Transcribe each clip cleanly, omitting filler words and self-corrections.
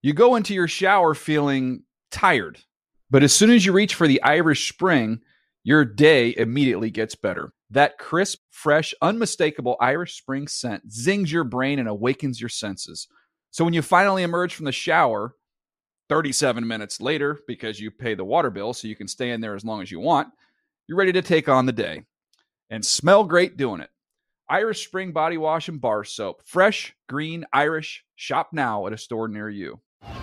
You go into your shower feeling tired, but as soon as you reach for the Irish Spring, your day immediately gets better. That crisp, fresh, unmistakable Irish Spring scent zings your brain and awakens your senses. So when you finally emerge from the shower 37 minutes later, because you pay the water bill so you can stay in there as long as you want, you're ready to take on the day and smell great doing it. Irish Spring Body Wash and Bar Soap. Fresh, green, Irish. Shop now at a store near you.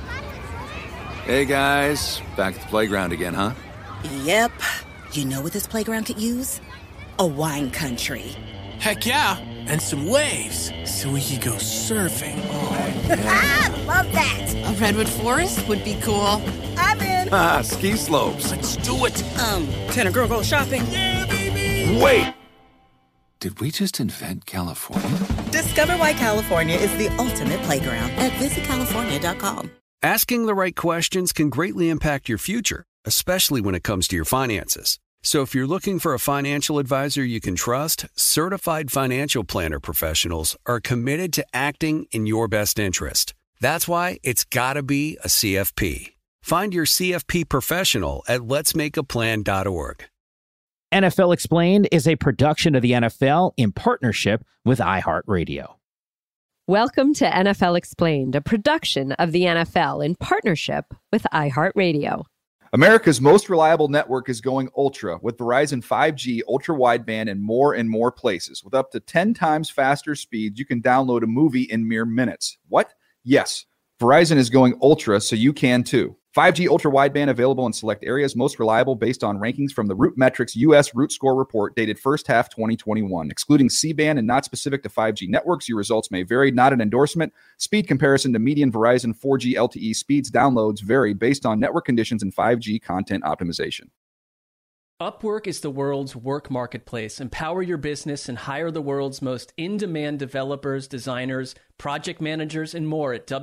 Hey guys, back at the playground again, huh? Yep. You know what this playground could use? A wine country. Heck yeah, and some waves so we could go surfing. Oh, yeah. Love that. A redwood forest would be cool. I'm in. Ski slopes. Let's do it. Can a girl go shopping? Yeah, baby. Wait. Did we just invent California? Discover why California is the ultimate playground at visitcalifornia.com. Asking the right questions can greatly impact your future, especially when it comes to your finances. So if you're looking for a financial advisor you can trust, certified financial planner professionals are committed to acting in your best interest. That's why it's got to be a CFP. Find your CFP professional at letsmakeaplan.org. NFL Explained is a production of the NFL in partnership with iHeartRadio. Welcome to NFL Explained, a production of the NFL in partnership with iHeartRadio. America's most reliable network is going ultra with Verizon 5G, ultra wideband, and more places. With up to 10 times faster speeds, you can download a movie in mere minutes. What? Yes, Verizon is going ultra, so you can too. 5G ultra wideband available in select areas, most reliable based on rankings from the RootMetrics U.S. Root Score report dated first half 2021. Excluding C-band and not specific to 5G networks, your results may vary. Not an endorsement. Speed comparison to median Verizon 4G LTE speeds. Downloads vary based on network conditions and 5G content optimization. Upwork is the world's work marketplace. Empower your business and hire the world's most in-demand developers, designers, project managers, and more at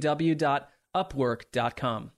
www.upwork.com.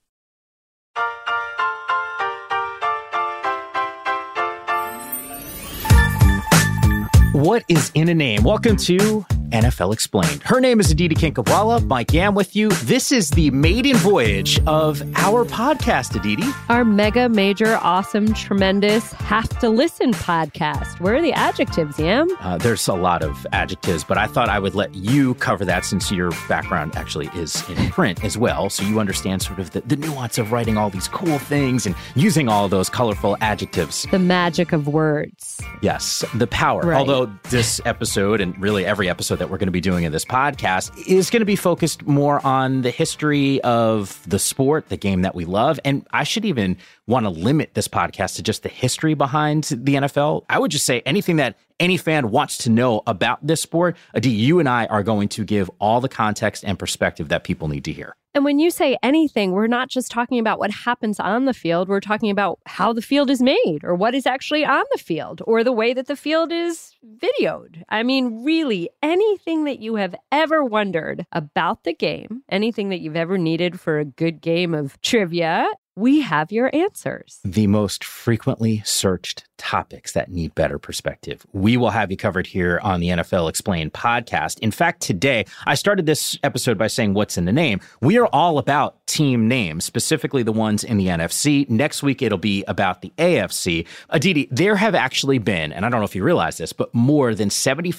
What is in a name? Welcome to NFL Explained. Her name is Aditi Kinkhabwala. Mike Yam with you. This is the maiden voyage of our podcast, Aditi. Our mega, major, awesome, tremendous, have to listen podcast. Where are the adjectives, Yam? There's a lot of adjectives, but I thought I would let you cover that since your background actually is in print as well. So you understand sort of the nuance of writing all these cool things and using all of those colorful adjectives. The magic of words. Yes, the power. Right. Although this episode and really every episode that we're going to be doing in this podcast is going to be focused more on the history of the sport, the game that we love. And I should even want to limit this podcast to just the history behind the NFL. I would just say anything that any fan wants to know about this sport, Adi, you and I are going to give all the context and perspective that people need to hear. And when you say anything, we're not just talking about what happens on the field. We're talking about how the field is made or what is actually on the field or the way that the field is videoed. I mean, really, anything that you have ever wondered about the game, anything that you've ever needed for a good game of trivia, we have your answers. The most frequently searched topics that need better perspective. We will have you covered here on the NFL Explained podcast. In fact, today, I started this episode by saying what's in the name. We are all about team names, specifically the ones in the NFC. Next week, it'll be about the AFC. Aditi, there have actually been, and I don't know if you realize this, but more than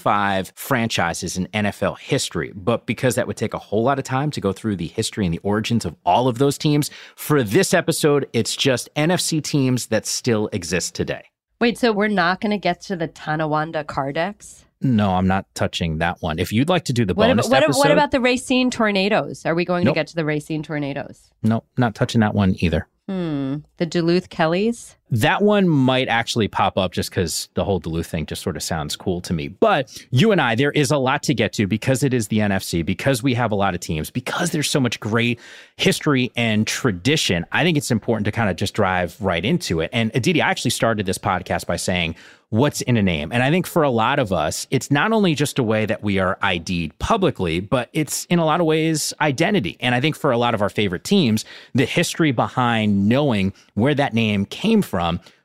75 franchises in NFL history. But because that would take a whole lot of time to go through the history and the origins of all of those teams, for this episode, it's just NFC teams that still exist today. Wait, so we're not going to get to the Tonawanda Cardex? No, I'm not touching that one. If you'd like to do the bonus episode... What about the Racine Tornadoes? Are we going to get to the Racine Tornadoes? No, not touching that one either. The Duluth Kellys? That one might actually pop up just because the whole Duluth thing just sort of sounds cool to me. But you and I, there is a lot to get to because it is the NFC, because we have a lot of teams, because there's so much great history and tradition. I think it's important to kind of just drive right into it. And Aditi, I actually started this podcast by saying, what's in a name? And I think for a lot of us, it's not only just a way that we are ID'd publicly, but it's in a lot of ways identity. And I think for a lot of our favorite teams, the history behind knowing where that name came from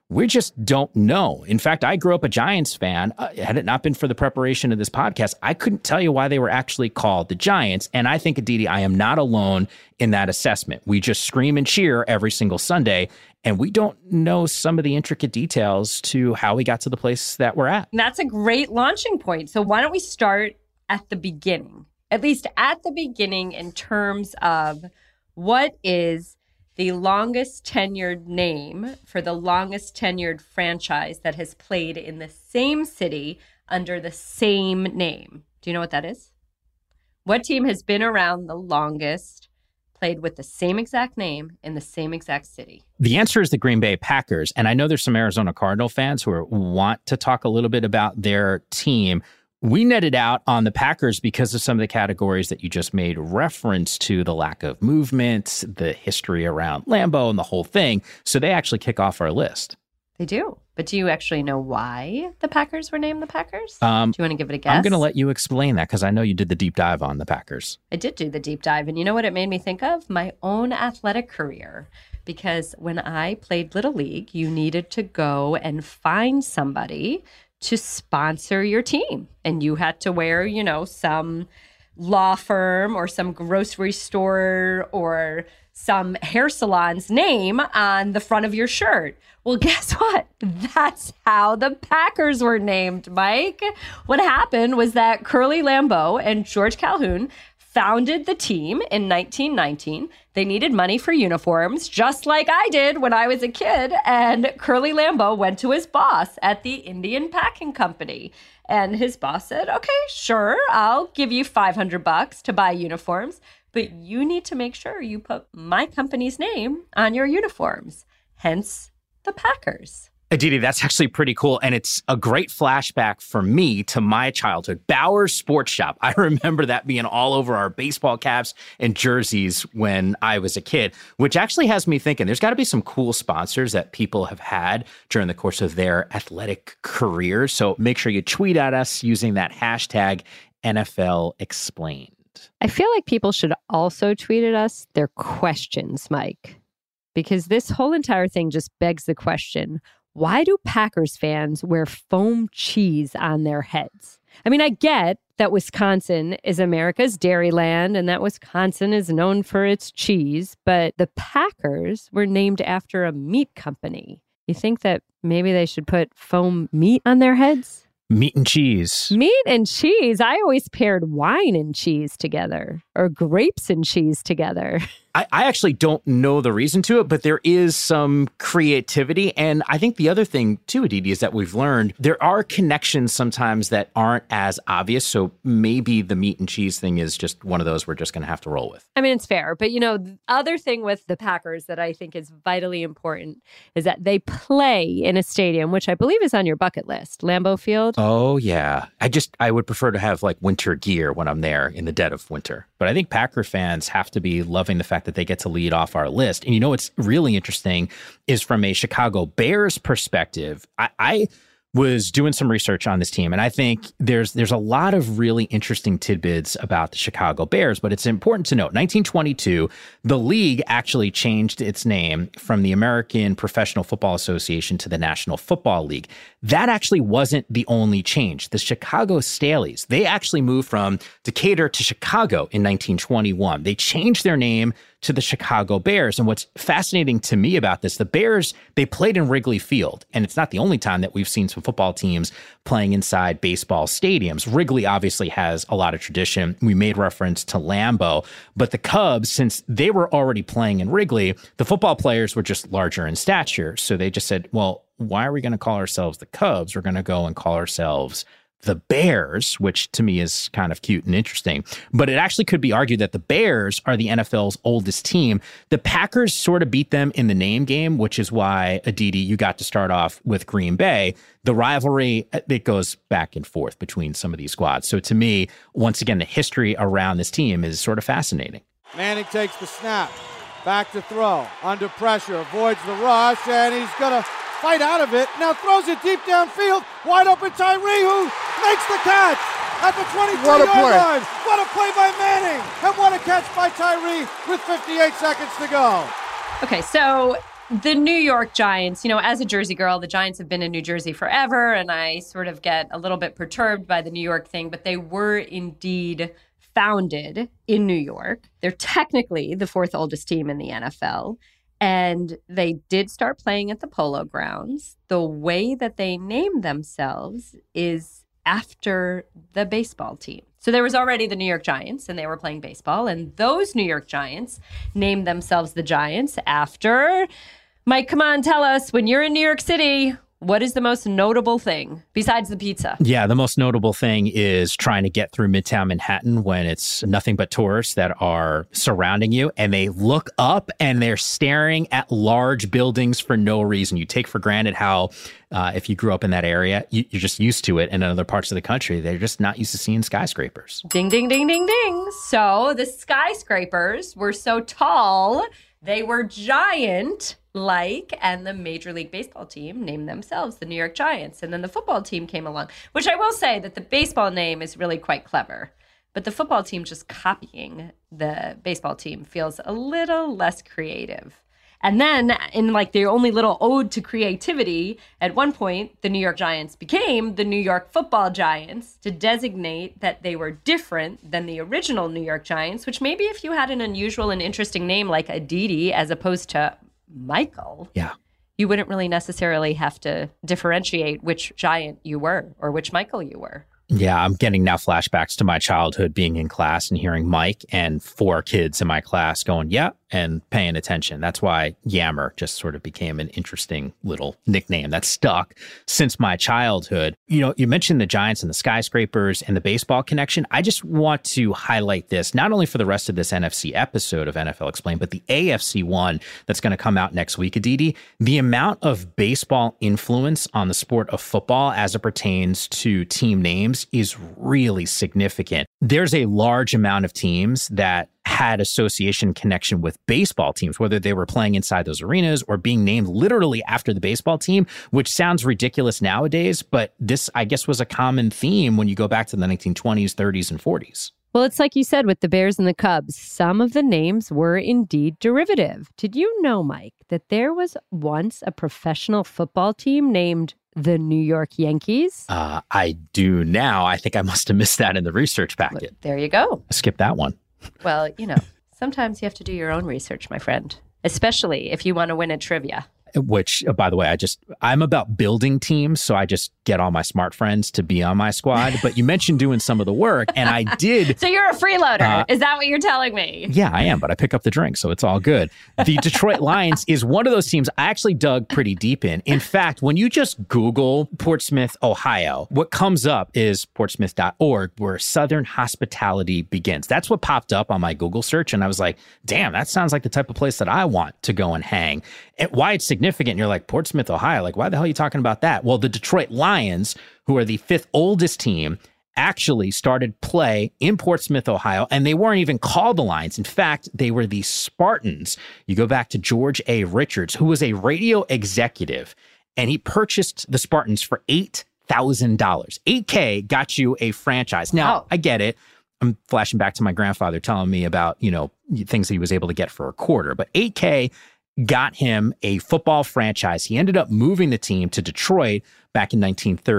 we just don't know. In fact, I grew up a Giants fan. Had it not been for the preparation of this podcast, I couldn't tell you why they were actually called the Giants. And I think, Aditi, I am not alone in that assessment. We just scream and cheer every single Sunday, and we don't know some of the intricate details to how we got to the place that we're at. That's a great launching point. So why don't we start at the beginning, at least at the beginning, in terms of what is the longest tenured name for the longest tenured franchise that has played in the same city under the same name. Do you know what that is? What team has been around the longest, played with the same exact name in the same exact city? The answer is the Green Bay Packers. And I know there's some Arizona Cardinal fans who want to talk a little bit about their team. We netted out on the Packers because of some of the categories that you just made reference to, the lack of movement, the history around Lambeau and the whole thing. So they actually kick off our list. They do. But do you actually know why the Packers were named the Packers? Do you want to give it a guess? I'm going to let you explain that because I know you did the deep dive on the Packers. I did do the deep dive. And you know what it made me think of? My own athletic career. Because when I played Little League, you needed to go and find somebody to sponsor your team. And you had to wear, some law firm or some grocery store or some hair salon's name on the front of your shirt. Well, guess what? That's how the Packers were named, Mike. What happened was that Curly Lambeau and George Calhoun founded the team in 1919. They needed money for uniforms, just like I did when I was a kid. And Curly Lambeau went to his boss at the Indian Packing Company. And his boss said, okay, sure, I'll give you $500 to buy uniforms, but you need to make sure you put my company's name on your uniforms. Hence the Packers. Aditi, that's actually pretty cool. And it's a great flashback for me to my childhood. Bauer's Sports Shop. I remember that being all over our baseball caps and jerseys when I was a kid, which actually has me thinking there's got to be some cool sponsors that people have had during the course of their athletic careers. So make sure you tweet at us using that hashtag NFL Explained. I feel like people should also tweet at us their questions, Mike, because this whole entire thing just begs the question, why do Packers fans wear foam cheese on their heads? I mean, I get that Wisconsin is America's dairyland and that Wisconsin is known for its cheese, but the Packers were named after a meat company. You think that maybe they should put foam meat on their heads? Meat and cheese. Meat and cheese. I always paired wine and cheese together, or grapes and cheese together. I actually don't know the reason to it, but there is some creativity. And I think the other thing too, Aditi, is that we've learned there are connections sometimes that aren't as obvious. So maybe the meat and cheese thing is just one of those we're just going to have to roll with. I mean, it's fair. But, the other thing with the Packers that I think is vitally important is that they play in a stadium, which I believe is on your bucket list, Lambeau Field. Oh, yeah. I would prefer to have like winter gear when I'm there in the dead of winter. But I think Packer fans have to be loving the fact that they get to lead off our list. And what's really interesting is from a Chicago Bears perspective, I was doing some research on this team, and I think there's a lot of really interesting tidbits about the Chicago Bears, but it's important to note, 1922, the league actually changed its name from the American Professional Football Association to the National Football League. That actually wasn't the only change. The Chicago Staleys, they actually moved from Decatur to Chicago in 1921. They changed their name to the Chicago Bears. And what's fascinating to me about this, the Bears, they played in Wrigley Field. And it's not the only time that we've seen some football teams playing inside baseball stadiums. Wrigley obviously has a lot of tradition. We made reference to Lambeau, but the Cubs, since they were already playing in Wrigley, the football players were just larger in stature. So they just said, well, why are we going to call ourselves the Cubs? We're going to go and call ourselves the Bears, which to me is kind of cute and interesting. But it actually could be argued that the Bears are the NFL's oldest team. The Packers sort of beat them in the name game, which is why, Aditi, you got to start off with Green Bay. The rivalry, it goes back and forth between some of these squads. So to me, once again, the history around this team is sort of fascinating. Manning takes the snap, back to throw, under pressure, avoids the rush, and he's going to fight out of it. Now throws it deep downfield. Wide open Tyree, who makes the catch at the 23-yard line. What a play by Manning. And what a catch by Tyree with 58 seconds to go. Okay, so The New York Giants, as a Jersey girl, the Giants have been in New Jersey forever, and I sort of get a little bit perturbed by the New York thing, but they were indeed founded in New York. They're technically the fourth oldest team in the NFL, and they did start playing at the Polo Grounds. The way that they named themselves is after the baseball team. So there was already the New York Giants, and they were playing baseball, and those New York Giants named themselves the Giants after... Mike, come on, tell us, when you're in New York City, what is the most notable thing besides the pizza? Yeah, the most notable thing is trying to get through Midtown Manhattan when it's nothing but tourists that are surrounding you, and they look up and they're staring at large buildings for no reason. You take for granted how, if you grew up in that area, you're just used to it. And in other parts of the country, they're just not used to seeing skyscrapers. Ding, ding, ding, ding, ding. So the skyscrapers were so tall, they were giant. And the Major League Baseball team named themselves the New York Giants. And then the football team came along, which I will say that the baseball name is really quite clever. But the football team just copying the baseball team feels a little less creative. And then in the only little ode to creativity, at one point, the New York Giants became the New York Football Giants to designate that they were different than the original New York Giants, which maybe if you had an unusual and interesting name like Aditi as opposed to Michael, you wouldn't really necessarily have to differentiate which Giant you were or which Michael you were. Yeah, I'm getting now flashbacks to my childhood being in class and hearing Mike and 4 kids in my class going, yeah, and paying attention. That's why Yammer just sort of became an interesting little nickname that stuck since my childhood. You mentioned the Giants and the skyscrapers and the baseball connection. I just want to highlight this, not only for the rest of this NFC episode of NFL Explained, but the AFC one that's going to come out next week, Aditi. The amount of baseball influence on the sport of football as it pertains to team names is really significant. There's a large amount of teams that had association connection with baseball teams, whether they were playing inside those arenas or being named literally after the baseball team, which sounds ridiculous nowadays, but this, I guess, was a common theme when you go back to the 1920s, 30s, and 40s. Well, it's like you said with the Bears and the Cubs, some of the names were indeed derivative. Did you know, Mike, that there was once a professional football team named the New York Yankees? I do now. I think I must have missed that in the research packet. There you go. Skip that one. Well, sometimes you have to do your own research, my friend, especially if you want to win at trivia. Which, by the way, I'm about building teams, so I just get all my smart friends to be on my squad. But you mentioned doing some of the work, and I did. So you're a freeloader. Is that what you're telling me? Yeah, I am, but I pick up the drink, so it's all good. The Detroit Lions is one of those teams I actually dug pretty deep in. In fact, when you just Google Portsmouth, Ohio, what comes up is portsmouth.org, where Southern hospitality begins. That's what popped up on my Google search, and I was like, damn, that sounds like the type of place that I want to go and hang. And why it's significant, you're like, Portsmouth, Ohio, like, why the hell are you talking about that? Well, the Detroit Lions, who are the 5th oldest team, actually started play in Portsmouth, Ohio, and they weren't even called the Lions. In fact, they were the Spartans. You go back to George A. Richards, who was a radio executive, and he purchased the Spartans for $8,000. $8K got you a franchise. Now, I get it. I'm flashing back to my grandfather telling me about, things that he was able to get for a quarter, but $8K got him a football franchise. He ended up moving the team to Detroit back in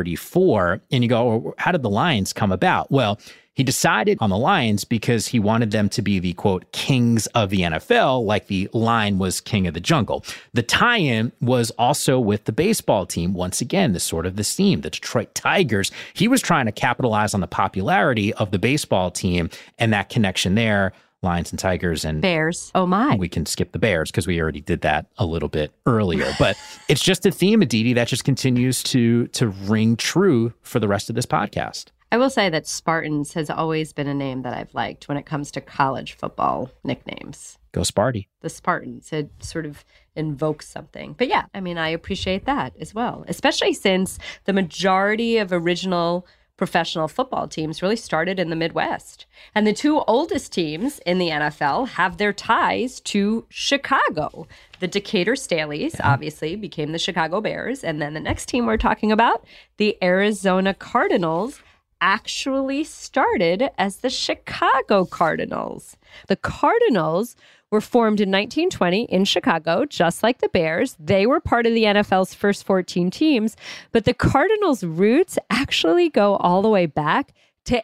1934. And you go, well, how did the Lions come about? Well, he decided on the Lions because he wanted them to be the, quote, kings of the NFL, like the lion was king of the jungle. The tie-in was also with the baseball team. Once again, this theme, the Detroit Tigers. He was trying to capitalize on the popularity of the baseball team and that connection there. Lions and Tigers and Bears. Oh, my. We can skip the Bears because we already did that a little bit earlier. But it's just a theme, Aditi, that just continues to ring true for the rest of this podcast. I will say that Spartans has always been a name that I've liked when it comes to college football nicknames. Go Sparty. The Spartans. It sort of invokes something. But yeah, I appreciate that as well, especially since the majority of original professional football teams really started in the Midwest. And the 2 oldest teams in the NFL have their ties to Chicago. The Decatur Staleys, obviously, became the Chicago Bears. And then the next team we're talking about, the Arizona Cardinals, actually started as the Chicago Cardinals. The Cardinals were formed in 1920 in Chicago, just like the Bears. They were part of the NFL's first 14 teams, but the Cardinals' roots actually go all the way back to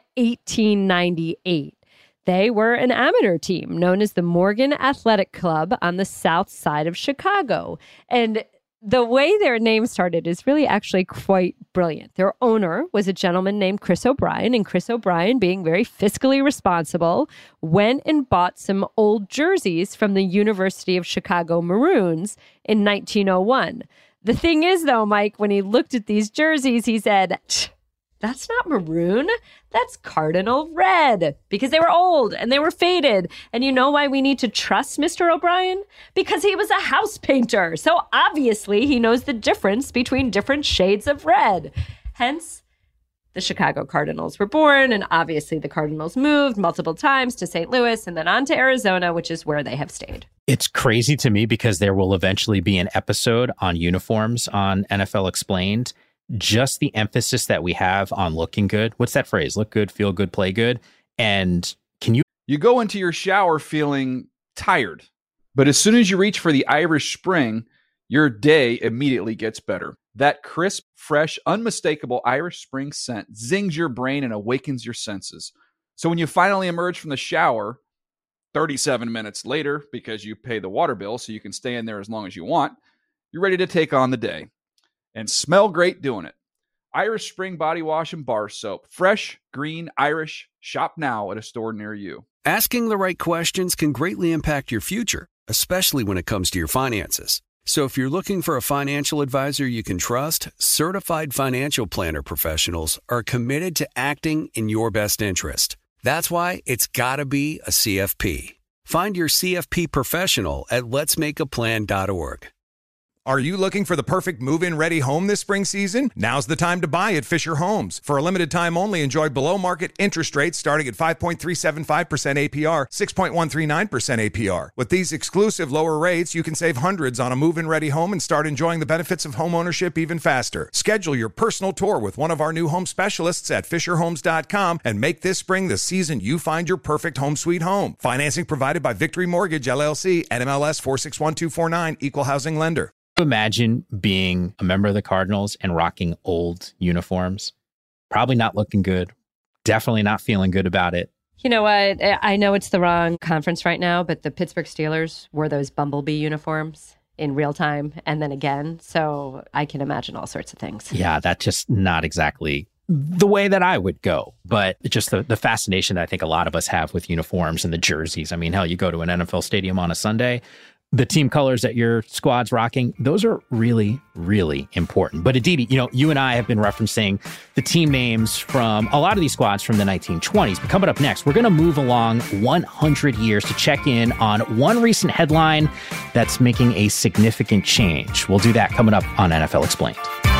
1898. They were an amateur team known as the Morgan Athletic Club on the south side of Chicago. And the way their name started is really actually quite brilliant. Their owner was a gentleman named Chris O'Brien, and Chris O'Brien, being very fiscally responsible, went and bought some old jerseys from the University of Chicago Maroons in 1901. The thing is, though, Mike, when he looked at these jerseys, he said, "That's not maroon, that's cardinal red," because they were old and they were faded. And you know why we need to trust Mr. O'Brien? Because he was a house painter. So obviously he knows the difference between different shades of red. Hence, the Chicago Cardinals were born, and obviously the Cardinals moved multiple times to St. Louis and then on to Arizona, which is where they have stayed. It's crazy to me because there will eventually be an episode on uniforms on NFL Explained. Just the emphasis that we have on looking good. What's that phrase? Look good, feel good, play good. And you go into your shower feeling tired, but as soon as you reach for the Irish Spring, your day immediately gets better. That crisp, fresh, unmistakable Irish Spring scent zings your brain and awakens your senses. So when you finally emerge from the shower 37 minutes later, because you pay the water bill so you can stay in there as long as you want, you're ready to take on the day. And smell great doing it. Irish Spring Body Wash and Bar Soap. Fresh, green, Irish. Shop now at a store near you. Asking the right questions can greatly impact your future, especially when it comes to your finances. So if you're looking for a financial advisor you can trust, certified financial planner professionals are committed to acting in your best interest. That's why it's got to be a CFP. Find your CFP professional at letsmakeaplan.org. Are you looking for the perfect move-in ready home this spring season? Now's the time to buy at Fisher Homes. For a limited time only, enjoy below-market interest rates starting at 5.375% APR, 6.139% APR. With these exclusive lower rates, you can save hundreds on a move-in ready home and start enjoying the benefits of home ownership even faster. Schedule your personal tour with one of our new home specialists at FisherHomes.com and make this spring the season you find your perfect home sweet home. Financing provided by Victory Mortgage, LLC, NMLS 461249, Equal Housing Lender. Imagine being a member of the Cardinals and rocking old uniforms. Probably not looking good. Definitely not feeling good about it. You know what? I know it's the wrong conference right now, but the Pittsburgh Steelers wore those Bumblebee uniforms in real time and then again. So I can imagine all sorts of things. Yeah, that's just not exactly the way that I would go. But just the fascination that I think a lot of us have with uniforms and the jerseys. I mean, hell, you go to an NFL stadium on a Sunday, the team colors that your squad's rocking, those are really, really important. But Aditi, you and I have been referencing the team names from a lot of these squads from the 1920s. But coming up next, we're going to move along 100 years to check in on one recent headline that's making a significant change. We'll do that coming up on NFL Explained.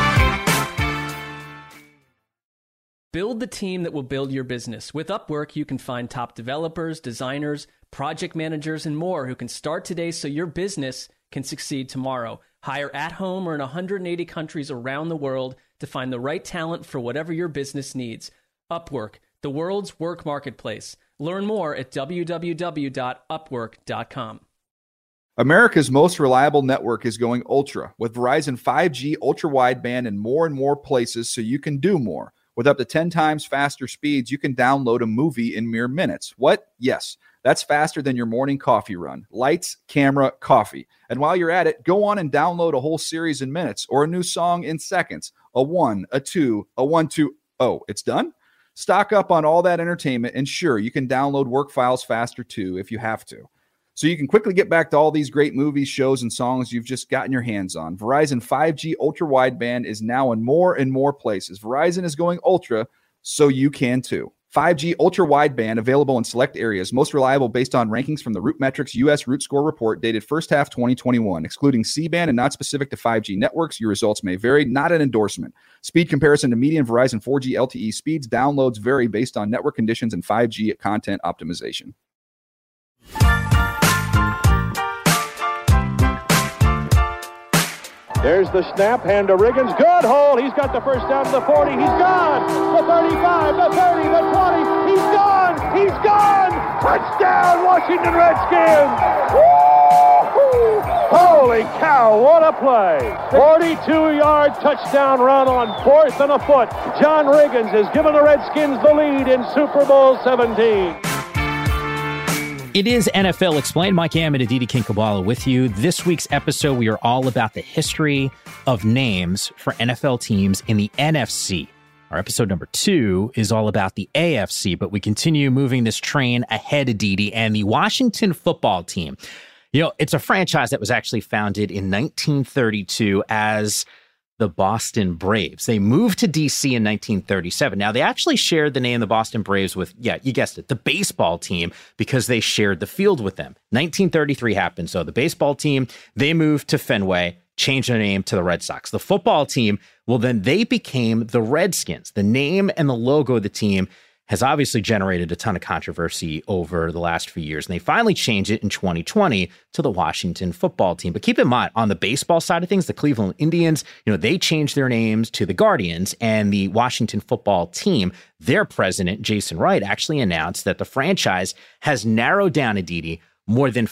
Build the team that will build your business. With Upwork, you can find top developers, designers, project managers, and more who can start today so your business can succeed tomorrow. Hire at home or in 180 countries around the world to find the right talent for whatever your business needs. Upwork, the world's work marketplace. Learn more at www.upwork.com. America's most reliable network is going ultra with Verizon 5G ultra wideband in more places so you can do more. With up to 10 times faster speeds, you can download a movie in mere minutes. What? Yes, that's faster than your morning coffee run. Lights, camera, coffee. And while you're at it, go on and download a whole series in minutes or a new song in seconds. A 1, a 2, a 1, 2. Oh, it's done? Stock up on all that entertainment, and sure, you can download work files faster too if you have to. So you can quickly get back to all these great movies, shows, and songs you've just gotten your hands on. Verizon 5G ultra wideband is now in more places. Verizon is going ultra, so you can too. 5G ultra wideband available in select areas, most reliable based on rankings from the RootMetrics US Root Score report dated first half 2021. Excluding C-band and not specific to 5G networks, your results may vary, not an endorsement. Speed comparison to median Verizon 4G LTE speeds. Downloads vary based on network conditions and 5G content optimization. There's the snap, hand to Riggins, good hold, he's got the first down to the 40, he's gone, the 35, the 30, the 20, he's gone, He's gone. Touchdown, Washington Redskins. Woo-hoo! Holy cow, what a play. 42-yard touchdown run on 4th and a foot. John Riggins has given the Redskins the lead in Super Bowl 17. It is NFL Explained. Mike Am and Aditi Kinkhabwala with you. This week's episode, we are all about the history of names for NFL teams in the NFC. Our episode number 2 is all about the AFC, but we continue moving this train ahead, Aditi, and the Washington football team. You know, it's a franchise that was actually founded in 1932 as the Boston Braves. They moved to D.C. in 1937. Now, they actually shared the name the Boston Braves with, yeah, you guessed it, the baseball team, because they shared the field with them. 1933 happened. So the baseball team, they moved to Fenway, changed their name to the Red Sox. The football team, well, then they became the Redskins. The name and the logo of the team has obviously generated a ton of controversy over the last few years. And they finally changed it in 2020 to the Washington football team. But keep in mind, on the baseball side of things, the Cleveland Indians, you know, they changed their names to the Guardians, and the Washington football team, their president, Jason Wright, actually announced that the franchise has narrowed down, Aditi, more than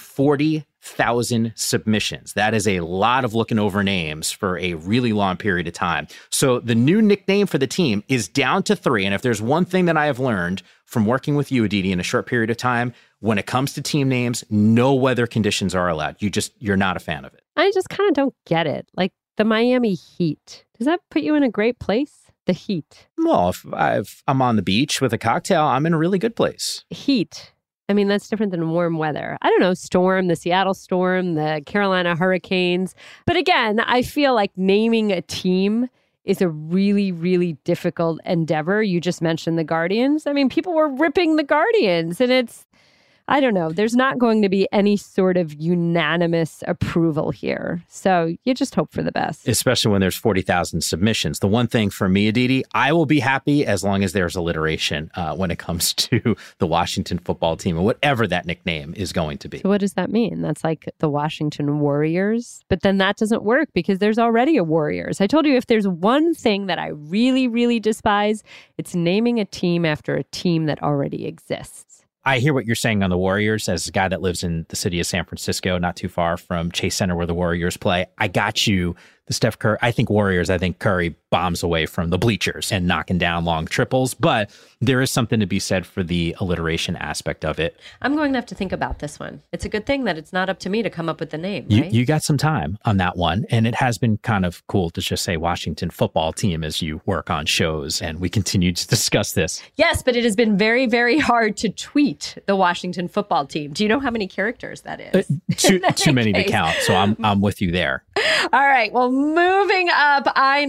40,000 submissions. That is a lot of looking over names for a really long period of time. So the new nickname for the team is down to 3. And if there's one thing that I have learned from working with you, Aditi, in a short period of time, when it comes to team names, no weather conditions are allowed. You're not a fan of it. I just kind of don't get it. Like the Miami Heat. Does that put you in a great place? The Heat. Well, if I'm on the beach with a cocktail, I'm in a really good place. Heat. I mean, that's different than warm weather. I don't know, Storm, the Seattle Storm, the Carolina Hurricanes. But again, I feel like naming a team is a really, really difficult endeavor. You just mentioned the Guardians. I mean, people were ripping the Guardians, and it's, I don't know, there's not going to be any sort of unanimous approval here. So you just hope for the best. Especially when there's 40,000 submissions. The one thing for me, Aditi, I will be happy as long as there's alliteration when it comes to the Washington football team or whatever that nickname is going to be. So what does that mean? That's like the Washington Warriors? But then that doesn't work because there's already a Warriors. I told you if there's one thing that I really, really despise, it's naming a team after a team that already exists. I hear what you're saying on the Warriors as a guy that lives in the city of San Francisco, not too far from Chase Center where the Warriors play. I got you. The Steph Curry, I think Curry bombs away from the bleachers and knocking down long triples, but there is something to be said for the alliteration aspect of it. I'm going to have to think about this one. It's a good thing that it's not up to me to come up with the name, right? You got some time on that one, and it has been kind of cool to just say Washington football team as you work on shows, and we continue to discuss this. Yes, but it has been very, very hard to tweet the Washington football team. Do you know how many characters that is? Too many to count, so I'm with you there. All right, well, moving up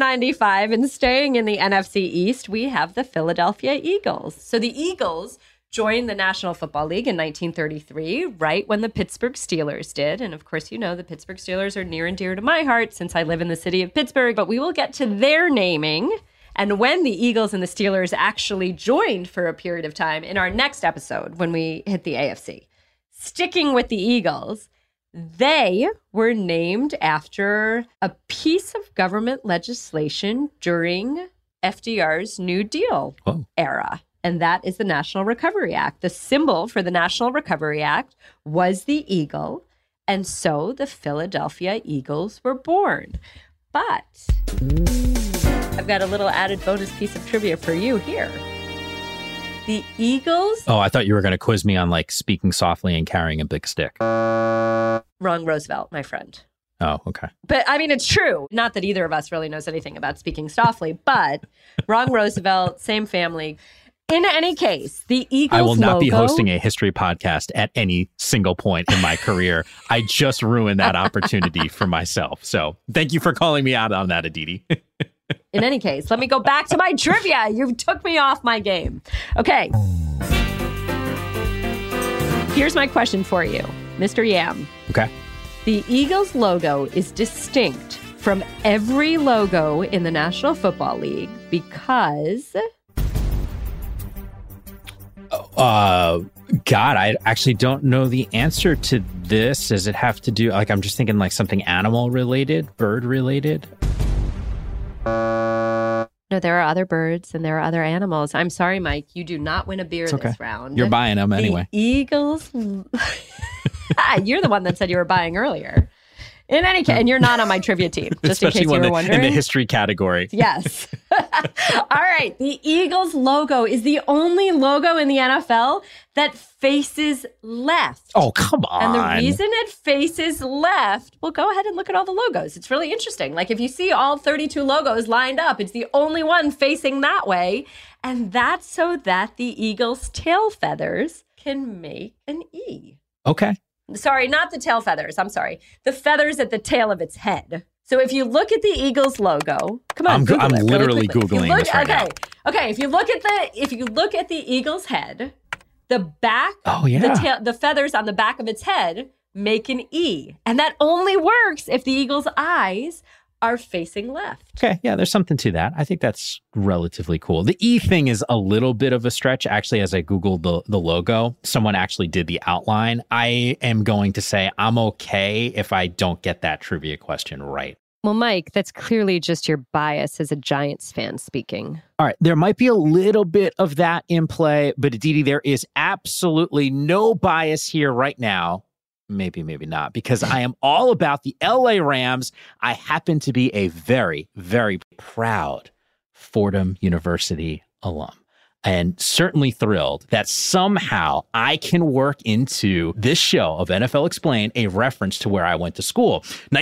I-95 and staying in the NFC East, we have the Philadelphia Eagles. So the Eagles joined the National Football League in 1933, right when the Pittsburgh Steelers did. And of course, you know, the Pittsburgh Steelers are near and dear to my heart since I live in the city of Pittsburgh. But we will get to their naming and when the Eagles and the Steelers actually joined for a period of time in our next episode when we hit the AFC. Sticking with the Eagles, they were named after a piece of government legislation during FDR's New Deal era, and that is the National Recovery Act. The symbol for the National Recovery Act was the eagle, and so the Philadelphia Eagles were born. But I've got a little added bonus piece of trivia for you here. The Eagles... Oh, I thought you were going to quiz me on, like, speaking softly and carrying a big stick. Wrong Roosevelt, my friend. Oh, okay. But, I mean, it's true. Not that either of us really knows anything about speaking softly, but wrong Roosevelt, same family. In any case, the Eagles I will not be logo... hosting a history podcast at any single point in my career. I just ruined that opportunity for myself. So thank you for calling me out on that, Aditi. In any case, let me go back to my trivia. You took me off my game. Okay. Here's my question for you, Mr. Yam. Okay. The Eagles logo is distinct from every logo in the National Football League because... God, I actually don't know the answer to this. Does it have to do, like, I'm just thinking like something animal related, bird related? No, there are other birds and there are other animals. I'm sorry, Mike. You do not win a beer this round. You're buying them anyway. The Eagles. You're the one that said you were buying earlier. In any case, and you're not on my trivia team, just in case you were wondering. In the history category. Yes. All right. The Eagles logo is the only logo in the NFL that faces left. Oh, come on. And the reason it faces left, well, go ahead and look at all the logos. It's really interesting. Like if you see all 32 logos lined up, it's the only one facing that way. And that's so that the Eagles' tail feathers can make an E. Okay. Sorry, not the tail feathers. I'm sorry. The feathers at the tail of its head. So if you look at the Eagles logo, come on, I'm literally Googling this right now. Okay, if you look at the Eagles head, the back, the feathers on the back of its head make an E. And that only works if the Eagles' eyes are facing left. Okay, yeah, there's something to that. I think that's relatively cool. The E thing is a little bit of a stretch. Actually, as I Googled the logo, someone actually did the outline. I am going to say I'm okay if I don't get that trivia question right. Well, Mike, that's clearly just your bias as a Giants fan speaking. All right, there might be a little bit of that in play, but Aditi, there is absolutely no bias here right now. Maybe not, because I am all about the LA Rams. I happen to be a very, very proud Fordham University alum. And certainly thrilled that somehow I can work into this show of NFL Explained a reference to where I went to school.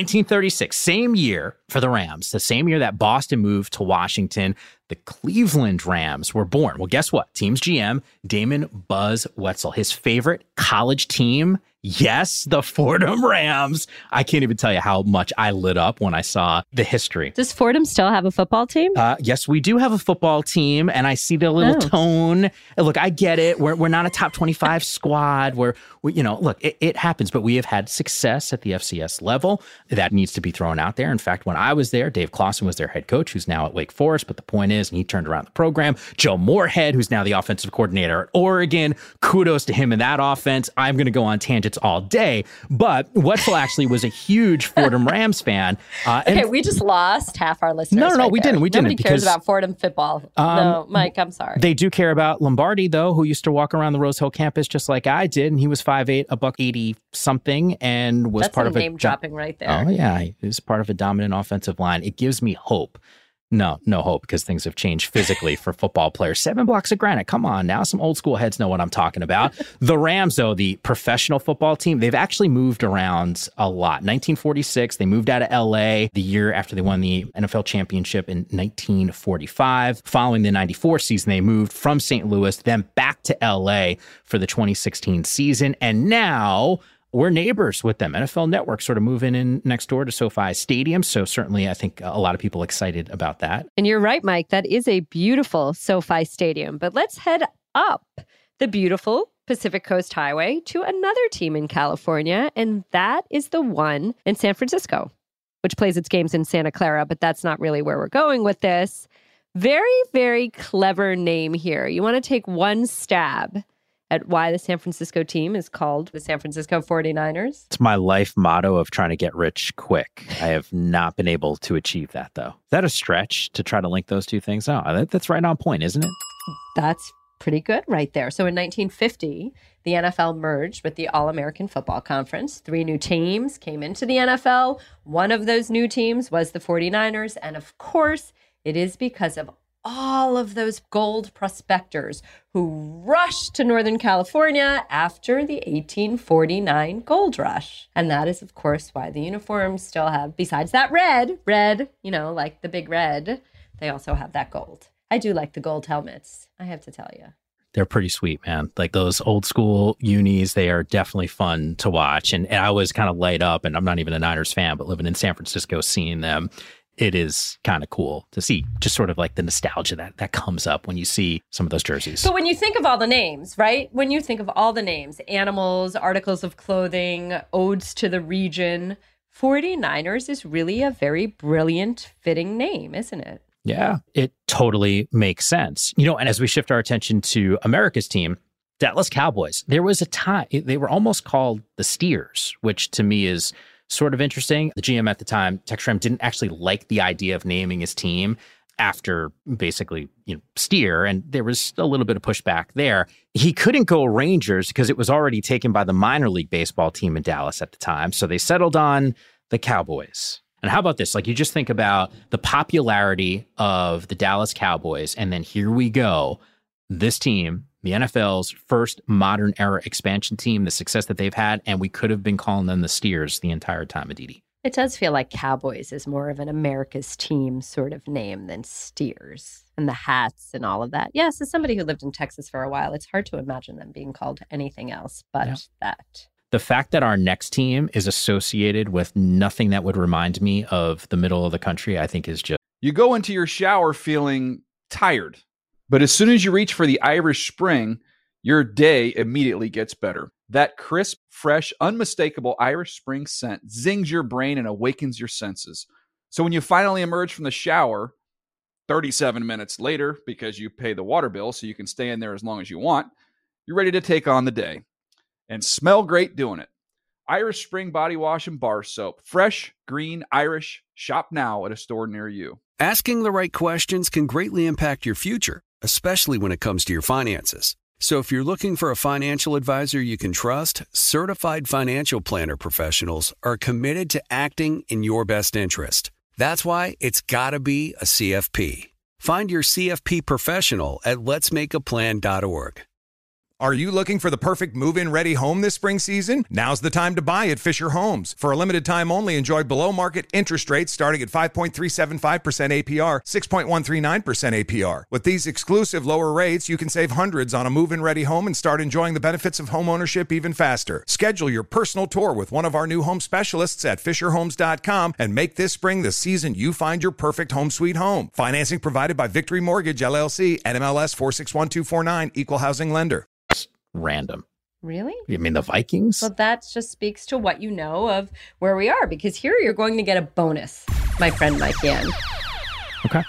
1936, same year for the Rams, the same year that Boston moved to Washington, the Cleveland Rams were born. Well, guess what? Team's GM, Damon Buzz Wetzel, his favorite college team, yes, the Fordham Rams. I can't even tell you how much I lit up when I saw the history. Does Fordham still have a football team? Yes, we do have a football team, and I see the little tone. Look, I get it. We're not a top 25 squad. Look, it happens, but we have had success at the FCS level. That needs to be thrown out there. In fact, when I was there, Dave Clawson was their head coach, who's now at Wake Forest. But the point is, and he turned around the program. Joe Moorhead, who's now the offensive coordinator at Oregon. Kudos to him in that offense. I'm going to go on tangents all day, but Wetzel actually was a huge Fordham Rams fan. Okay, we just lost half our listeners. No, we didn't. Nobody cares about Fordham football. No, Mike, I'm sorry. They do care about Lombardi, though, who used to walk around the Rose Hill campus just like I did, and he was 5'8", $180 something, and was part of a name dropping right there. Oh yeah, he was part of a dominant offensive line. It gives me hope. No hope, because things have changed physically for football players. 7 blocks of granite. Come on now. Some old school heads know what I'm talking about. The Rams, though, the professional football team, they've actually moved around a lot. 1946, they moved out of LA the year after they won the NFL championship in 1945. Following the 94 season, they moved from St. Louis, then back to LA for the 2016 season. And now we're neighbors with them. NFL Network sort of moving in next door to SoFi Stadium. So certainly I think a lot of people excited about that. And you're right, Mike. That is a beautiful SoFi Stadium. But let's head up the beautiful Pacific Coast Highway to another team in California. And that is the one in San Francisco, which plays its games in Santa Clara. But that's not really where we're going with this. Very, very clever name here. You want to take one stab at why the San Francisco team is called the San Francisco 49ers? It's my life motto of trying to get rich quick. I have not been able to achieve that, though. Is that a stretch to try to link those two things? Oh, that's right on point, isn't it? That's pretty good right there. So in 1950, the NFL merged with the All-American Football Conference. 3 new teams came into the NFL. One of those new teams was the 49ers. And of course, it is because of all of those gold prospectors who rushed to Northern California after the 1849 gold rush. And that is, of course, why the uniforms still have, besides that red, like the big red, they also have that gold. I do like the gold helmets, I have to tell you. They're pretty sweet, man. Like those old school unis, they are definitely fun to watch. And I was kind of light up, and I'm not even a Niners fan, but living in San Francisco, seeing them, it is kind of cool to see, just sort of like the nostalgia that comes up when you see some of those jerseys. But when you think of all the names, right? When you think of all the names, animals, articles of clothing, odes to the region, 49ers is really a very brilliant fitting name, isn't it? Yeah, it totally makes sense. And as we shift our attention to America's team, Dallas Cowboys, there was a time they were almost called the Steers, which to me is sort of interesting. The GM at the time, Tex Schramm, didn't actually like the idea of naming his team after basically, Steer, and there was a little bit of pushback there. He couldn't go Rangers because it was already taken by the minor league baseball team in Dallas at the time. So they settled on the Cowboys. And how about this? Like, you just think about the popularity of the Dallas Cowboys, and then here we go. This team, the NFL's first modern era expansion team, the success that they've had, and we could have been calling them the Steers the entire time, Aditi. It does feel like Cowboys is more of an America's team sort of name than Steers, and the hats and all of that. Yes, as somebody who lived in Texas for a while, it's hard to imagine them being called anything else but that. The fact that our next team is associated with nothing that would remind me of the middle of the country, I think is just... You go into your shower feeling tired, but as soon as you reach for the Irish Spring, your day immediately gets better. That crisp, fresh, unmistakable Irish Spring scent zings your brain and awakens your senses. So when you finally emerge from the shower, 37 minutes later, because you pay the water bill so you can stay in there as long as you want, you're ready to take on the day. And smell great doing it. Irish Spring Body Wash and Bar Soap. Fresh, green, Irish. Shop now at a store near you. Asking the right questions can greatly impact your future, especially when it comes to your finances. So if you're looking for a financial advisor you can trust, certified financial planner professionals are committed to acting in your best interest. That's why it's got to be a CFP. Find your CFP professional at letsmakeaplan.org. Are you looking for the perfect move-in ready home this spring season? Now's the time to buy at Fisher Homes. For a limited time only, enjoy below-market interest rates starting at 5.375% APR, 6.139% APR. With these exclusive lower rates, you can save hundreds on a move-in ready home and start enjoying the benefits of homeownership even faster. Schedule your personal tour with one of our new home specialists at FisherHomes.com and make this spring the season you find your perfect home sweet home. Financing provided by Victory Mortgage, LLC, NMLS 461249, Equal Housing Lender. Random. Really? You mean the Vikings? Well, that just speaks to what you know of where we are, because here you're going to get a bonus, my friend Mike Yan. Okay.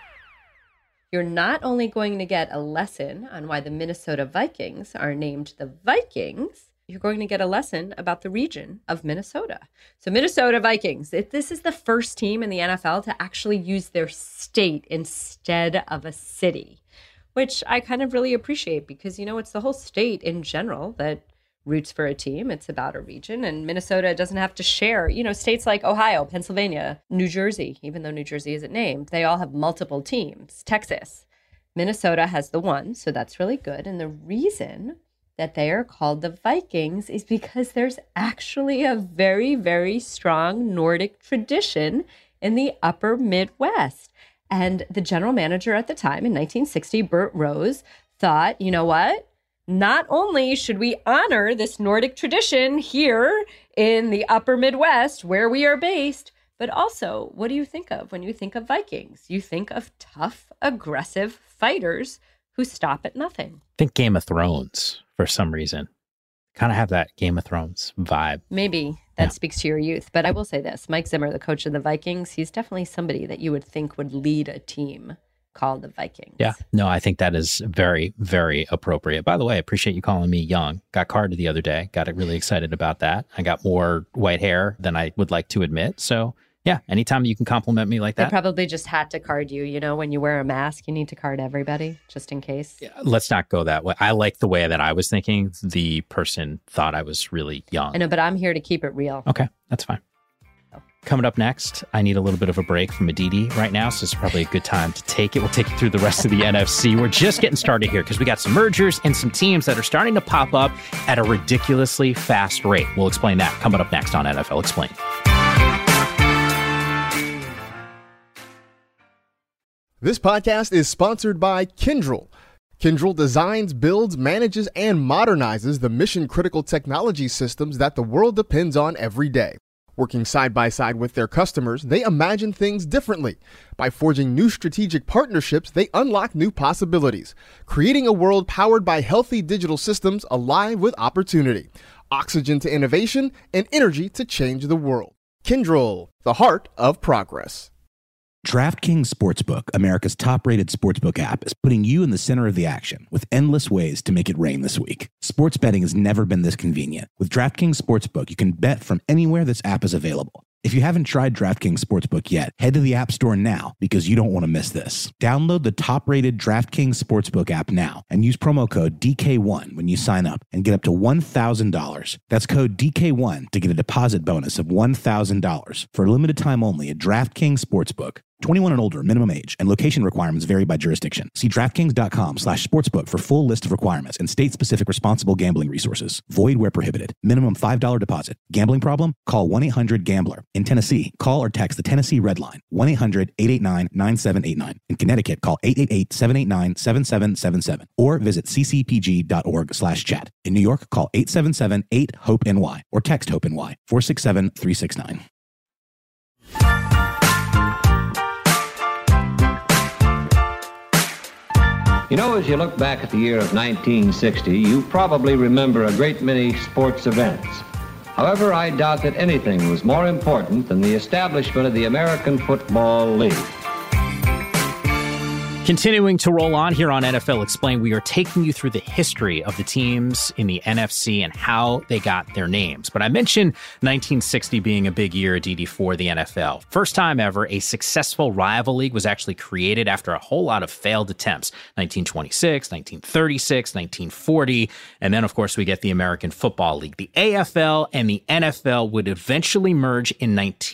You're not only going to get a lesson on why the Minnesota Vikings are named the Vikings, you're going to get a lesson about the region of Minnesota. So Minnesota Vikings, this is the first team in the NFL to actually use their state instead of a city, which I kind of really appreciate because, it's the whole state in general that roots for a team. It's about a region, and Minnesota doesn't have to share. States like Ohio, Pennsylvania, New Jersey, even though New Jersey isn't named, they all have multiple teams. Texas. Minnesota has the one, so that's really good. And the reason that they are called the Vikings is because there's actually a very, very strong Nordic tradition in the upper Midwest. And the general manager at the time in 1960, Bert Rose, thought, you know what? Not only should we honor this Nordic tradition here in the upper Midwest where we are based, but also, what do you think of when you think of Vikings? You think of tough, aggressive fighters who stop at nothing. I think Game of Thrones for some reason. Kind of have that Game of Thrones vibe. Maybe that speaks to your youth. But I will say this, Mike Zimmer, the coach of the Vikings, he's definitely somebody that you would think would lead a team called the Vikings. Yeah, no, I think that is very, very appropriate. By the way, I appreciate you calling me young. Got carded the other day. Got really excited about that. I got more white hair than I would like to admit. So yeah, anytime you can compliment me like that. They probably just had to card you. When you wear a mask, you need to card everybody just in case. Yeah, let's not go that way. I like the way that I was thinking. The person thought I was really young. I know, but I'm here to keep it real. Okay, that's fine. Coming up next, I need a little bit of a break from Aditi right now, so it's probably a good time to take it. We'll take you through the rest of the NFC. We're just getting started here because we got some mergers and some teams that are starting to pop up at a ridiculously fast rate. We'll explain that coming up next on NFL Explained. This podcast is sponsored by Kyndryl. Kyndryl designs, builds, manages, and modernizes the mission-critical technology systems that the world depends on every day. Working side by side with their customers, they imagine things differently. By forging new strategic partnerships, they unlock new possibilities, creating a world powered by healthy digital systems alive with opportunity, oxygen to innovation, and energy to change the world. Kyndryl, the heart of progress. DraftKings Sportsbook, America's top-rated sportsbook app, is putting you in the center of the action with endless ways to make it rain this week. Sports betting has never been this convenient. With DraftKings Sportsbook, you can bet from anywhere this app is available. If you haven't tried DraftKings Sportsbook yet, head to the App Store now because you don't want to miss this. Download the top-rated DraftKings Sportsbook app now and use promo code DK1 when you sign up and get up to $1,000. That's code DK1 to get a deposit bonus of $1,000 for a limited time only at DraftKings Sportsbook. 21 and older, minimum age, and location requirements vary by jurisdiction. See DraftKings.com/sportsbook for full list of requirements and state-specific responsible gambling resources. Void where prohibited. Minimum $5 deposit. Gambling problem? Call 1-800-GAMBLER. In Tennessee, call or text the Tennessee Red Line, 1-800-889-9789. In Connecticut, call 888-789-7777 or visit ccpg.org/chat. In New York, call 877-8-HOPE-NY or text HOPE-NY 467-369. You know, as you look back at the year of 1960, you probably remember a great many sports events. However, I doubt that anything was more important than the establishment of the American Football League. Continuing to roll on here on NFL Explained, we are taking you through the history of the teams in the NFC and how they got their names. But I mentioned 1960 being a big year, Didi, for the NFL. First time ever, a successful rival league was actually created after a whole lot of failed attempts. 1926, 1936, 1940, and then, of course, we get the American Football League. The AFL and the NFL would eventually merge in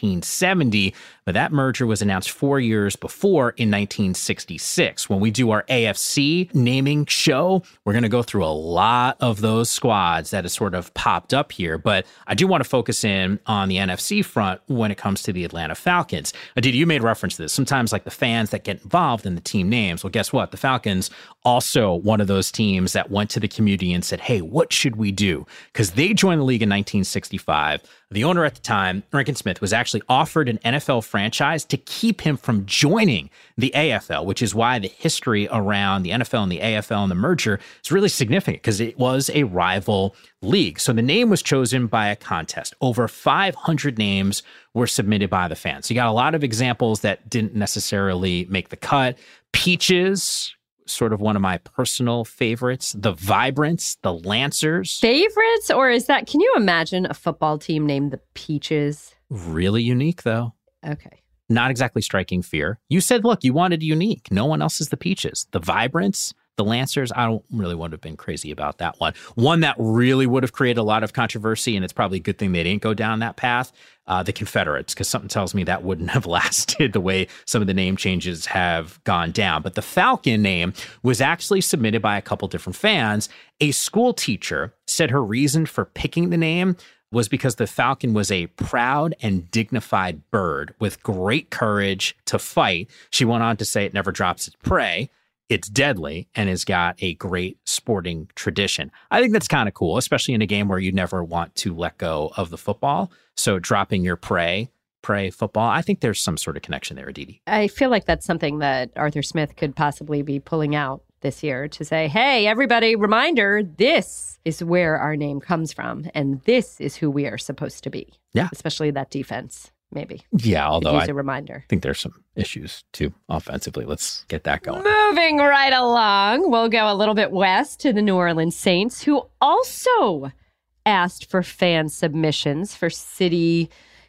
1970, but that merger was announced 4 years before in 1966. When we do our AFC naming show, we're going to go through a lot of those squads that has sort of popped up here. But I do want to focus in on the NFC front when it comes to the Atlanta Falcons. Aditi, you made reference to this. Sometimes like the fans that get involved in the team names. Well, guess what? The Falcons also one of those teams that went to the community and said, hey, what should we do? Because they joined the league in 1965. The owner at the time, Rankin Smith, was actually offered an NFL franchise to keep him from joining the AFL, which is why the history around the NFL and the AFL and the merger is really significant because it was a rival league. So the name was chosen by a contest. Over 500 names were submitted by the fans. So you got a lot of examples that didn't necessarily make the cut. Peaches, sort of one of my personal favorites. The Vibrants, the Lancers. Favorites? Or is that, can you imagine a football team named the Peaches? Really unique, though. Okay. Not exactly striking fear. You said, look, you wanted unique. No one else is the Peaches. The Vibrants, the Lancers, I don't really would have been crazy about that one. One that really would have created a lot of controversy, and it's probably a good thing they didn't go down that path, the Confederates, because something tells me that wouldn't have lasted the way some of the name changes have gone down. But the Falcon name was actually submitted by a couple different fans. A school teacher said her reason for picking the name was because the falcon was a proud and dignified bird with great courage to fight. She went on to say it never drops its prey. It's deadly and has got a great sporting tradition. I think that's kind of cool, especially in a game where you never want to let go of the football. So dropping your prey football, I think there's some sort of connection there, Aditi. I feel like that's something that Arthur Smith could possibly be pulling out this year to say, hey, everybody, reminder, this is where our name comes from, and this is who we are supposed to be. Yeah. Especially that defense, maybe. Yeah, although a reminder. I think there's some issues, too, offensively. Let's get that going. Moving right along, we'll go a little bit west to the New Orleans Saints, who also asked for fan submissions for city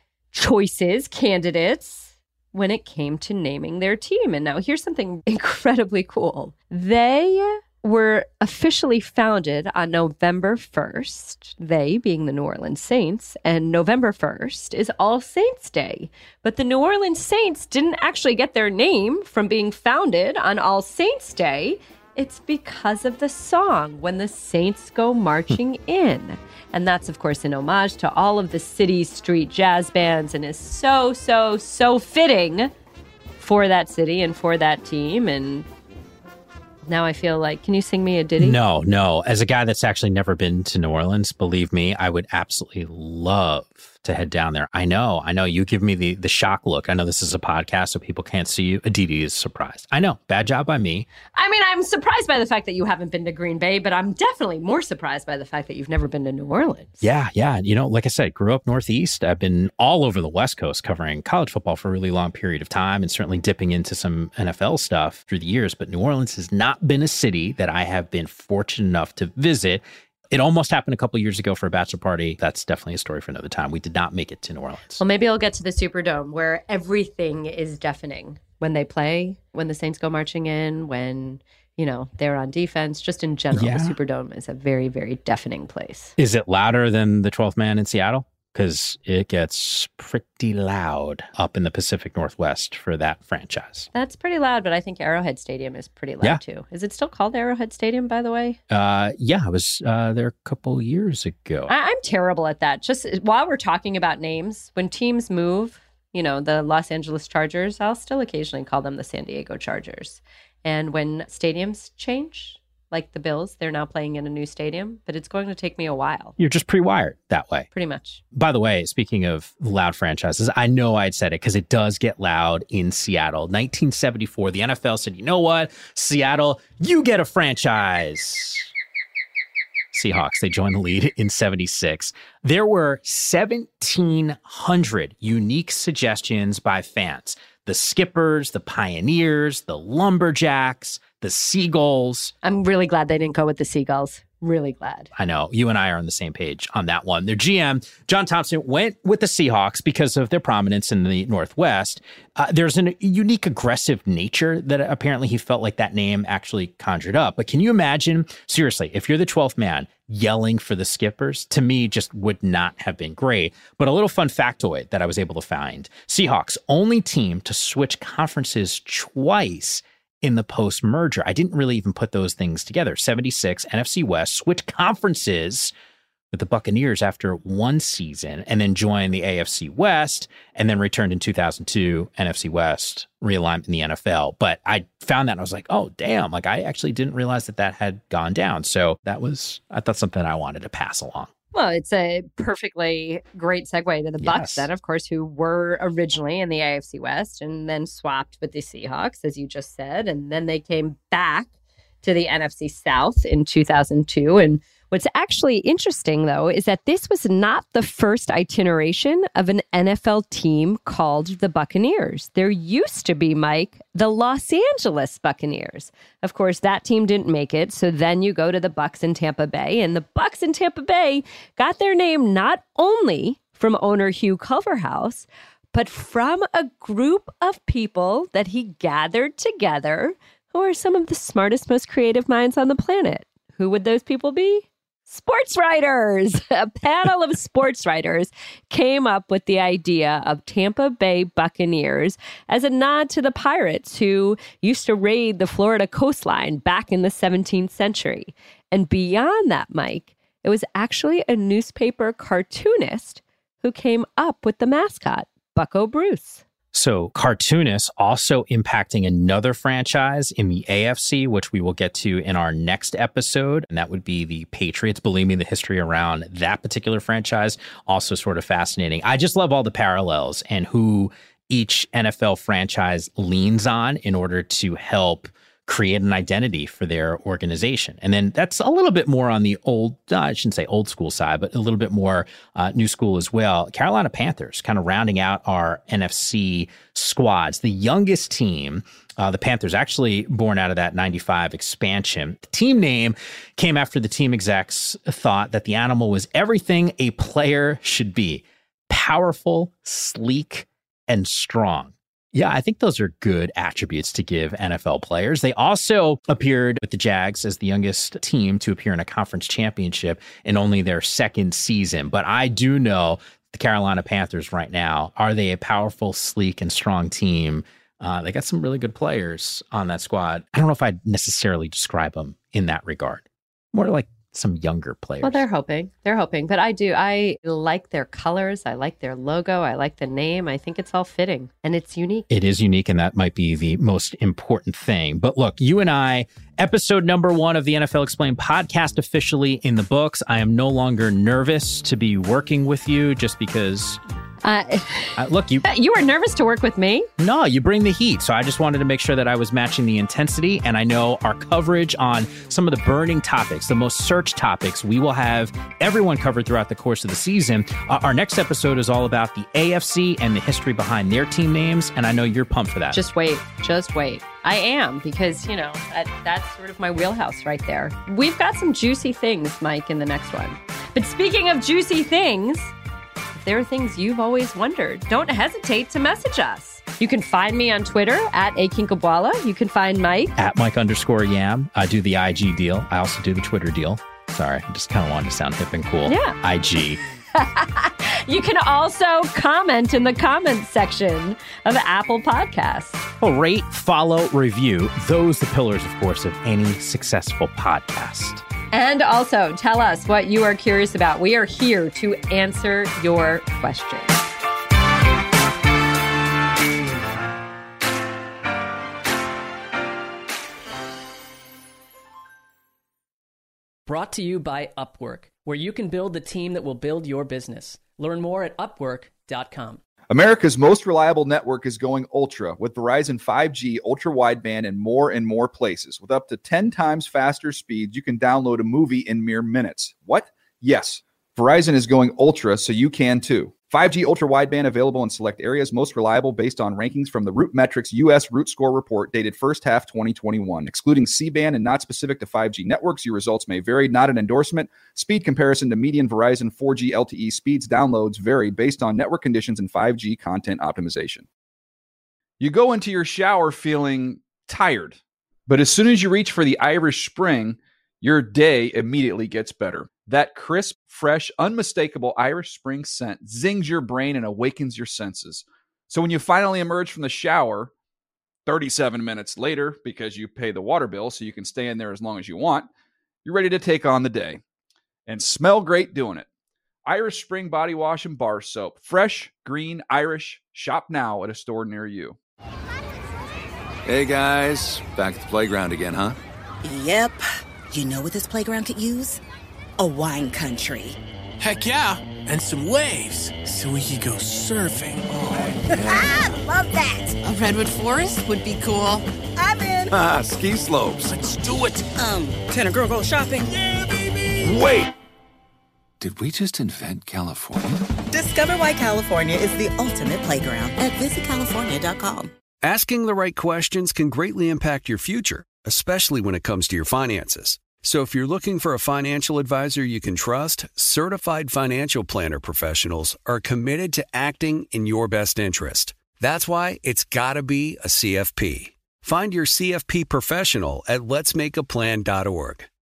choices, candidates, when it came to naming their team. And now here's something incredibly cool. They were officially founded on November 1st, they being the New Orleans Saints, and November 1st is All Saints Day. But the New Orleans Saints didn't actually get their name from being founded on All Saints Day. It's because of the song, When the Saints Go Marching In. And that's, of course, an homage to all of the city's street jazz bands and is so, so, so fitting for that city and for that team. And now I feel like, can you sing me a ditty? No. As a guy that's actually never been to New Orleans, believe me, I would absolutely love to head down there. I know. You give me the shock look. I know this is a podcast, so people can't see you. Aditi is surprised. I know. Bad job by me. I mean, I'm surprised by the fact that you haven't been to Green Bay, but I'm definitely more surprised by the fact that you've never been to New Orleans. Yeah. You know, like I said, grew up Northeast. I've been all over the West Coast covering college football for a really long period of time and certainly dipping into some NFL stuff through the years. But New Orleans has not been a city that I have been fortunate enough to visit. It almost happened a couple years ago for a bachelor party. That's definitely a story for another time. We did not make it to New Orleans. Well, maybe I'll get to the Superdome where everything is deafening when they play, when the Saints go marching in, when, they're on defense. Just in general, The Superdome is a very, very deafening place. Is it louder than the 12th man in Seattle? Because it gets pretty loud up in the Pacific Northwest for that franchise. That's pretty loud, but I think Arrowhead Stadium is pretty loud too. Is it still called Arrowhead Stadium, by the way? Yeah, I was there a couple years ago. I'm terrible at that. Just while we're talking about names, when teams move, the Los Angeles Chargers, I'll still occasionally call them the San Diego Chargers. And when stadiums change, like the Bills, they're now playing in a new stadium, but it's going to take me a while. You're just pre-wired that way. Pretty much. By the way, speaking of loud franchises, I know I'd said it because it does get loud in Seattle. 1974, the NFL said, you know what? Seattle, you get a franchise. Seahawks, they joined the lead in 76. There were 1,700 unique suggestions by fans. The Skippers, the Pioneers, the Lumberjacks, the Seagulls. I'm really glad they didn't go with the Seagulls. Really glad. I know. You and I are on the same page on that one. Their GM, John Thompson, went with the Seahawks because of their prominence in the Northwest. There's a unique aggressive nature that apparently he felt like that name actually conjured up. But can you imagine, seriously, if you're the 12th man yelling for the Skippers, to me just would not have been great. But a little fun factoid that I was able to find. Seahawks, only team to switch conferences twice in the post-merger. I didn't really even put those things together. 76, NFC West, switched conferences with the Buccaneers after one season and then joined the AFC West and then returned in 2002, NFC West, realignment in the NFL. But I found that and I was like, oh, damn, like I actually didn't realize that had gone down. So that was, I thought, something I wanted to pass along. Well, it's a perfectly great segue to the Bucs then, of course, who were originally in the AFC West and then swapped with the Seahawks, as you just said. And then they came back to the NFC South in 2002. And what's actually interesting, though, is that this was not the first itineration of an NFL team called the Buccaneers. There used to be, Mike, the Los Angeles Buccaneers. Of course, that team didn't make it. So then you go to the Bucs in Tampa Bay. And the Bucs in Tampa Bay got their name not only from owner Hugh Culverhouse, but from a group of people that he gathered together who are some of the smartest, most creative minds on the planet. Who would those people be? Sports writers. A panel of sports writers came up with the idea of Tampa Bay Buccaneers as a nod to the pirates who used to raid the Florida coastline back in the 17th century. And beyond that, Mike, it was actually a newspaper cartoonist who came up with the mascot, Bucko Bruce. So cartoonists also impacting another franchise in the AFC, which we will get to in our next episode. And that would be the Patriots. Believe me, the history around that particular franchise, also sort of fascinating. I just love all the parallels and who each NFL franchise leans on in order to help create an identity for their organization. And then that's a little bit more on the old, I shouldn't say old school side, but a little bit more new school as well. Carolina Panthers kind of rounding out our NFC squads. The youngest team, the Panthers, actually born out of that 95 expansion. The team name came after the team execs thought that the animal was everything a player should be: powerful, sleek, and strong. Yeah, I think those are good attributes to give NFL players. They also appeared with the Jags as the youngest team to appear in a conference championship in only their second season. But I do know the Carolina Panthers right now, are they a powerful, sleek, and strong team? They got some really good players on that squad. I don't know if I'd necessarily describe them in that regard. More like some younger players. Well, they're hoping. But I like their colors. I like their logo. I like the name. I think it's all fitting and it's unique. It is unique, and that might be the most important thing. But look, you and I, episode number 1 of the NFL Explained podcast officially in the books. I am no longer nervous to be working with you just because... look, you were nervous to work with me? No, you bring the heat. So I just wanted to make sure that I was matching the intensity. And I know our coverage on some of the burning topics, the most searched topics, we will have everyone covered throughout the course of the season. Our next episode is all about the AFC and the history behind their team names. And I know you're pumped for that. Just wait. I am, because, you know, that's sort of my wheelhouse right there. We've got some juicy things, Mike, in the next one. But speaking of juicy things, if there are things you've always wondered, don't hesitate to message us. You can find me on Twitter at @akinkabwala. You can find Mike at Mike_Yam. I do the IG deal. I also do the Twitter deal. Sorry, I just kind of wanted to sound hip and cool. Yeah. IG. You can also comment in the comments section of Apple Podcasts. Well, rate, follow, review. Those the pillars, of course, of any successful podcast. And also tell us what you are curious about. We are here to answer your questions. Brought to you by Upwork, where you can build the team that will build your business. Learn more at Upwork.com. America's most reliable network is going ultra with Verizon 5G, ultra wideband, and more places. With up to 10 times faster speeds, you can download a movie in mere minutes. What? Yes. Verizon is going ultra, so you can too. 5G ultra wideband available in select areas, most reliable based on rankings from the RootMetrics U.S. Root Score report dated first half 2021. Excluding C-band and not specific to 5G networks, your results may vary. Not an endorsement. Speed comparison to median Verizon 4G LTE speeds downloads vary based on network conditions and 5G content optimization. You go into your shower feeling tired, but as soon as you reach for the Irish Spring, your day immediately gets better. That crisp, fresh, unmistakable Irish Spring scent zings your brain and awakens your senses. So when you finally emerge from the shower 37 minutes later, because you pay the water bill so you can stay in there as long as you want, you're ready to take on the day and smell great doing it. Irish Spring Body Wash and Bar Soap. Fresh, green, Irish. Shop now at a store near you. Hey, guys. Back at the playground again, huh? Yep. You know what this playground could use? A wine country. Heck yeah, and some waves so we could go surfing. Ah, love that. A redwood forest would be cool. I'm in. Ah, ski slopes. Let's do it. Can a girl go shopping? Yeah, baby. Wait. Did we just invent California? Discover why California is the ultimate playground at visitcalifornia.com. Asking the right questions can greatly impact your future, especially when it comes to your finances. So if you're looking for a financial advisor you can trust, certified financial planner professionals are committed to acting in your best interest. That's why it's got to be a CFP. Find your CFP professional at letsmakeaplan.org.